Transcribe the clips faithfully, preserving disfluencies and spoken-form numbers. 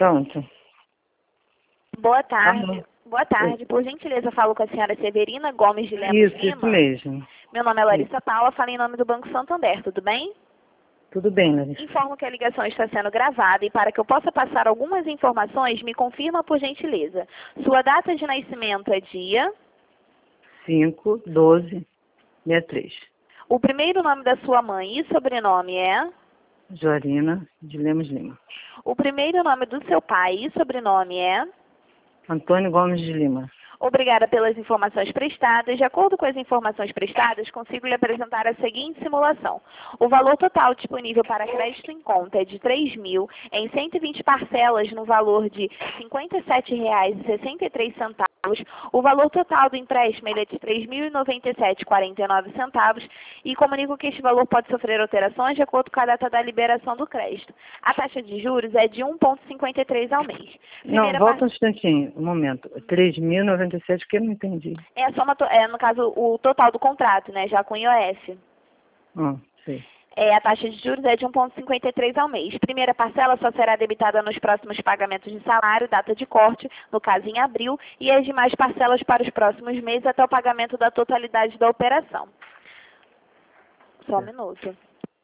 Pronto. Boa tarde. Alô? Boa tarde. Por gentileza, eu falo com a senhora Severina Gomes de Lemos Isso, Lima. isso mesmo. Meu nome é Larissa Paula, falo em nome do Banco Santander, tudo bem? Tudo bem, Larissa. Informo que a ligação está sendo gravada e para que eu possa passar algumas informações, me confirma por gentileza. Sua data de nascimento é dia? cinco, doze, sessenta e três. O primeiro nome da sua mãe e sobrenome é? Jorina de Lemos Lima. O primeiro nome do seu pai e sobrenome é? Antônio Gomes de Lima. Obrigada pelas informações prestadas. De acordo com as informações prestadas, consigo lhe apresentar a seguinte simulação. O valor total disponível para crédito em conta é de três mil em cento e vinte parcelas no valor de cinquenta e sete reais e sessenta e três centavos. O valor total do empréstimo ele é de três mil e noventa e sete reais e quarenta e nove centavos e comunico que este valor pode sofrer alterações de acordo com a data da liberação do crédito. A taxa de juros é de um vírgula cinquenta e três ao mês. Não, volta um instantinho, um momento. três mil e noventa e sete, que eu não entendi. É a soma, to- é, no caso, o total do contrato, né, já com I O F. Ah, sei. É, a taxa de juros é de um vírgula cinquenta e três ao mês. Primeira parcela só será debitada nos próximos pagamentos de salário, data de corte, no caso em abril, e as demais parcelas para os próximos meses até o pagamento da totalidade da operação. Só um minuto.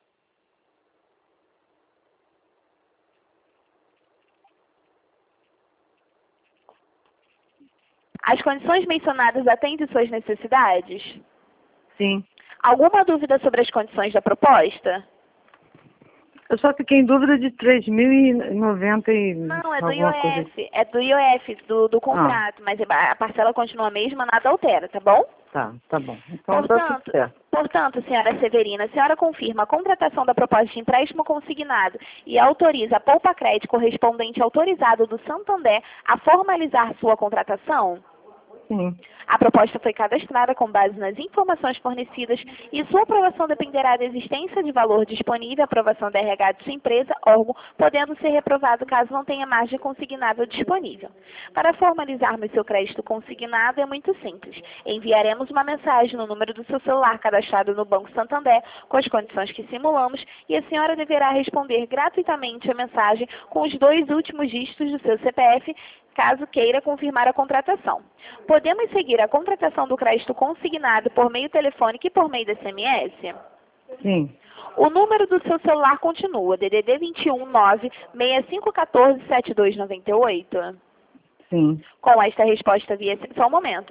As condições mencionadas atendem suas necessidades? Sim. Alguma dúvida sobre as condições da proposta? Eu só fiquei em dúvida de três mil e noventa e Não, é do alguma coisa. IOF, é do I O F, do, do contrato, mas a parcela continua a mesma, nada altera, tá bom? Tá, tá bom. Então tá tudo Portanto, certo. portanto, senhora Severina, a senhora confirma a contratação da proposta de empréstimo consignado e autoriza a Poupa Crédito correspondente autorizado do Santander a formalizar sua contratação? Sim. A proposta foi cadastrada com base nas informações fornecidas e sua aprovação dependerá da existência de valor disponível, aprovação da R H de sua empresa, órgão, podendo ser reprovado caso não tenha margem consignável disponível. Para formalizarmos seu crédito consignado é muito simples. Enviaremos uma mensagem no número do seu celular cadastrado no Banco Santander com as condições que simulamos e a senhora deverá responder gratuitamente a mensagem com os dois últimos dígitos do seu C P F, caso queira confirmar a contratação. Podemos seguir a contratação do crédito consignado por meio telefônico e por meio de S M S? Sim. O número do seu celular continua, D D D vinte e um, nove, seis cinco um quatro, sete dois nove oito? Sim. Com esta resposta via... Só um momento.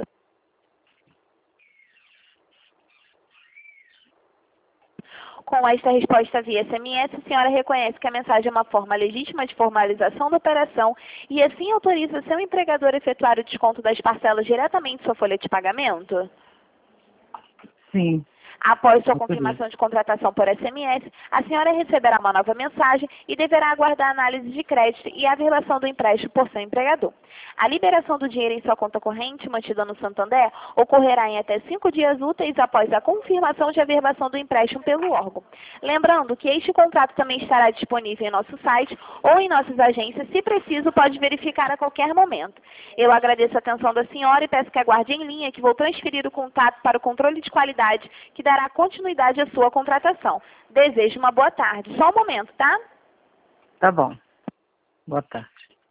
Com esta resposta via S M S, a senhora reconhece que a mensagem é uma forma legítima de formalização da operação e assim autoriza seu empregador a efetuar o desconto das parcelas diretamente em sua folha de pagamento? Sim. Após sua confirmação de contratação por S M S, a senhora receberá uma nova mensagem e deverá aguardar a análise de crédito e a averbação do empréstimo por seu empregador. A liberação do dinheiro em sua conta corrente, mantida no Santander, ocorrerá em até cinco dias úteis após a confirmação de averbação do empréstimo pelo órgão. Lembrando que este contrato também estará disponível em nosso site ou em nossas agências, se preciso, pode verificar a qualquer momento. Eu agradeço a atenção da senhora e peço que aguarde em linha que vou transferir o contato para o controle de qualidade que dará continuidade à sua contratação. Desejo uma boa tarde. Só um momento, tá? Tá bom. Boa tarde.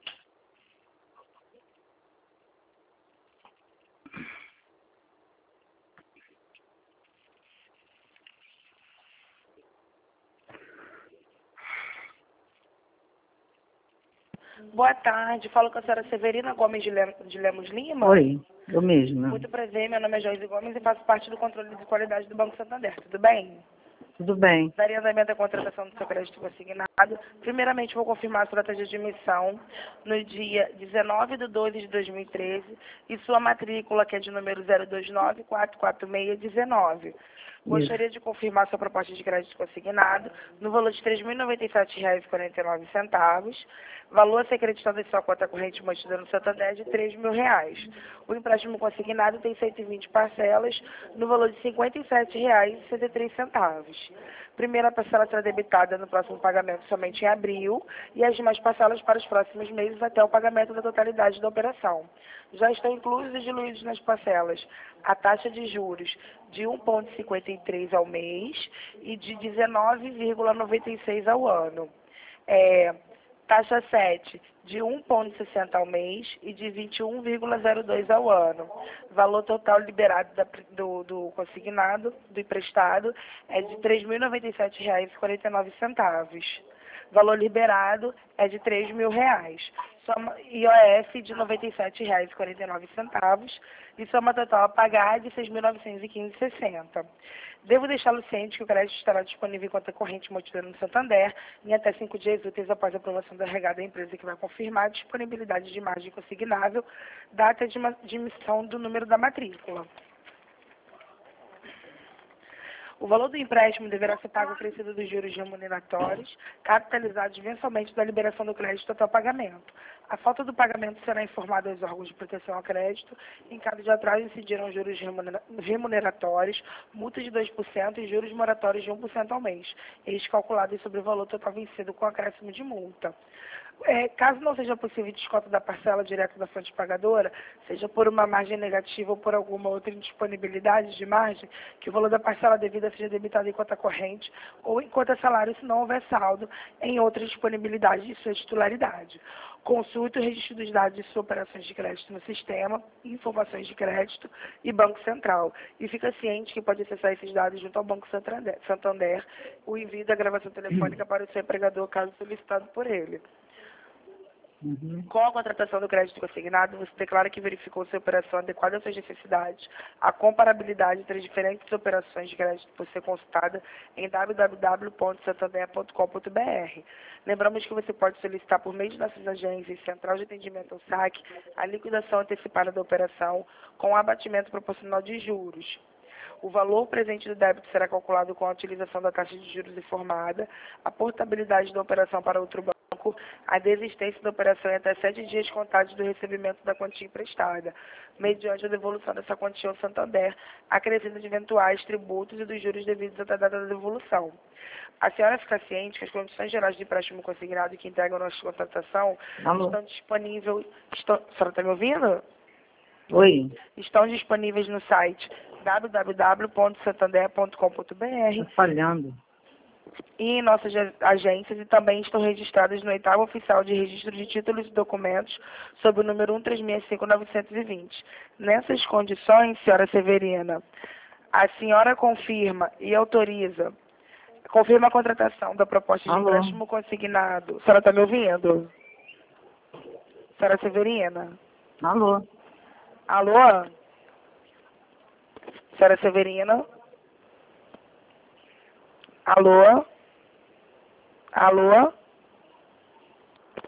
Boa tarde, falo com a senhora Severina Gomes de, Lem de Lemos Lima. Oi, eu mesma. Muito prazer, meu nome é Joyce Gomes e faço parte do controle de qualidade do Banco Santander, tudo bem? Tudo bem. Daria andamento à contratação do seu crédito consignado. Primeiramente, vou confirmar a sua data de admissão no dia dezenove de doze de dois mil e treze e sua matrícula, que é de número zero dois nove quatro quatro seis um nove. Gostaria de confirmar sua proposta de crédito consignado no valor de três mil e noventa e sete reais e quarenta e nove centavos, valor a ser creditado em sua conta corrente mantida no Santander de três mil reais. O empréstimo consignado tem cento e vinte parcelas no valor de cinquenta e sete reais e sessenta e três centavos. Primeira parcela será debitada no próximo pagamento somente em abril e as demais parcelas para os próximos meses até o pagamento da totalidade da operação. Já estão inclusos e diluídos nas parcelas a taxa de juros de um vírgula cinquenta e três ao mês e de dezenove vírgula noventa e seis ao ano. É, taxa sete de um vírgula sessenta ao mês e de vinte e um vírgula zero dois ao ano. Valor total liberado da, do, do consignado, do emprestado, é de três mil e noventa e sete reais e quarenta e nove centavos. Valor liberado é de três mil reais. Soma I O F de noventa e sete reais e quarenta e nove centavos e soma total a pagar de seis mil novecentos e quinze reais e sessenta centavos. Devo deixá-lo ciente que o crédito estará disponível em conta corrente multidão no Santander em até cinco dias úteis após a aprovação da regada da empresa, que vai confirmar a disponibilidade de margem consignável, data de, de emissão do número da matrícula. O valor do empréstimo deverá ser pago acrescido dos juros remuneratórios, capitalizados mensalmente da liberação do crédito até o pagamento. A falta do pagamento será informada aos órgãos de proteção ao crédito. Em caso de atraso, incidirão juros remuneratórios, multas de dois por cento e juros moratórios de um por cento ao mês, eles calculados sobre o valor total vencido com acréscimo de multa. É, caso não seja possível desconto da parcela direta da fonte pagadora, seja por uma margem negativa ou por alguma outra indisponibilidade de margem, que o valor da parcela devida seja debitado em conta corrente ou em conta salário, se não houver saldo em outra disponibilidade de sua titularidade. Consulte o registro dos dados de suas operações de crédito no sistema, informações de crédito e Banco Central. E fica ciente que pode acessar esses dados junto ao Banco Santander, o envio da gravação telefônica para o seu empregador, caso solicitado por ele. Uhum. Com a contratação do crédito consignado, você declara que verificou se a operação adequada às suas necessidades, a comparabilidade entre as diferentes operações de crédito por ser consultada em w w w ponto santander ponto com ponto b r. Lembramos que você pode solicitar por meio de nossas agências, Central de Atendimento ao Saque, a liquidação antecipada da operação com abatimento proporcional de juros. O valor presente do débito será calculado com a utilização da taxa de juros informada, a portabilidade da operação para outro banco, a desistência da operação em até sete dias contados do recebimento da quantia emprestada, mediante a devolução dessa quantia ao Santander, acrescendo de eventuais tributos e dos juros devidos até a data da devolução. A senhora fica ciente que as condições gerais de empréstimo consignado que integram nossa contratação Alô? estão disponíveis... Estão, a senhora está me ouvindo? Oi. Estão disponíveis no site w w w ponto santander ponto com ponto b r. Está falhando. E em nossas agências e também estão registradas no oitavo oficial de registro de títulos e documentos sob o número um três seis cinco nove dois zero. Nessas condições, senhora Severina, a senhora confirma e autoriza, confirma a contratação da proposta de Alô? empréstimo consignado. A senhora está me ouvindo? Senhora Severina? Alô? Alô? Senhora Severina? Alô? Alô?